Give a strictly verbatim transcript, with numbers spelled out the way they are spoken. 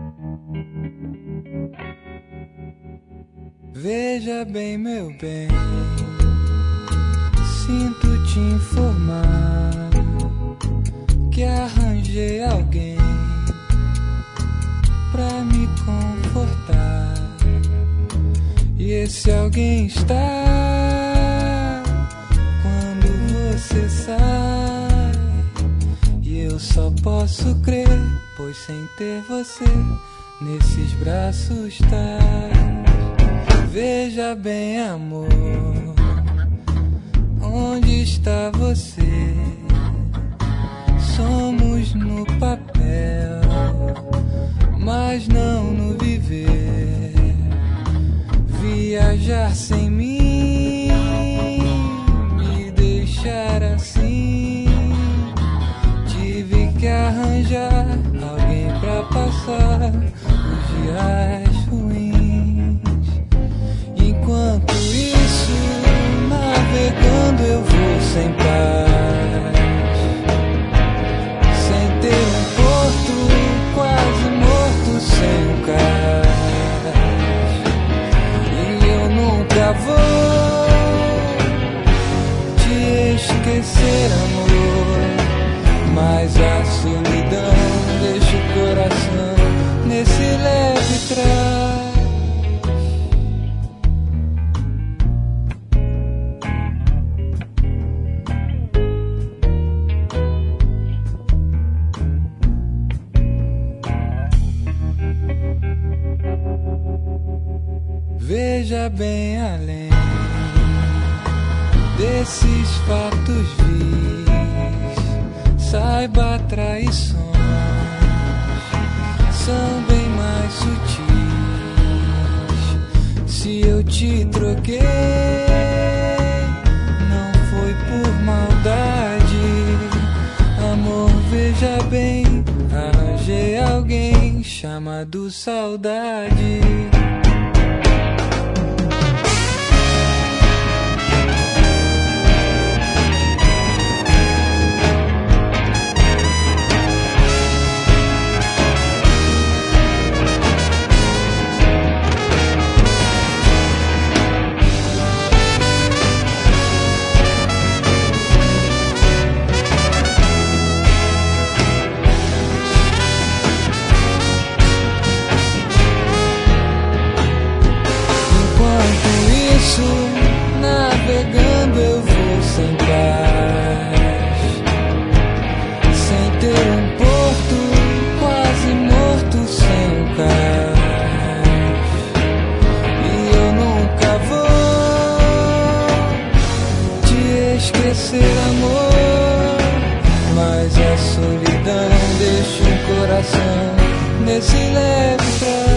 Veja bem, meu bem, sinto te informar que arranjei alguém pra me confortar. E esse alguém está quando você sai. E eu só posso crer, pois sem ter você nesses braços tá. Veja bem, amor, onde está você? Somos no papel, mas não no viver. Viajar sem mim, me deixar assim. Tive que arranjar alguém pra passar os dias ruins. Enquanto isso, navegando eu vou sem paz, sem ter um porto, quase morto sem um cais. E eu nunca vou te esquecer, amor, mas a solidão deixa o coração nesse leve trás. Veja bem além desses fatos vis, saiba, traições são bem mais sutis. Se eu te troquei, não foi por maldade. Amor, veja bem, arranjei alguém chamado saudade. Navegando eu vou sem paz, sem ter um porto, quase morto sem um cais. E eu nunca vou te esquecer, amor, mas a solidão deixa um coração nesse leve trás.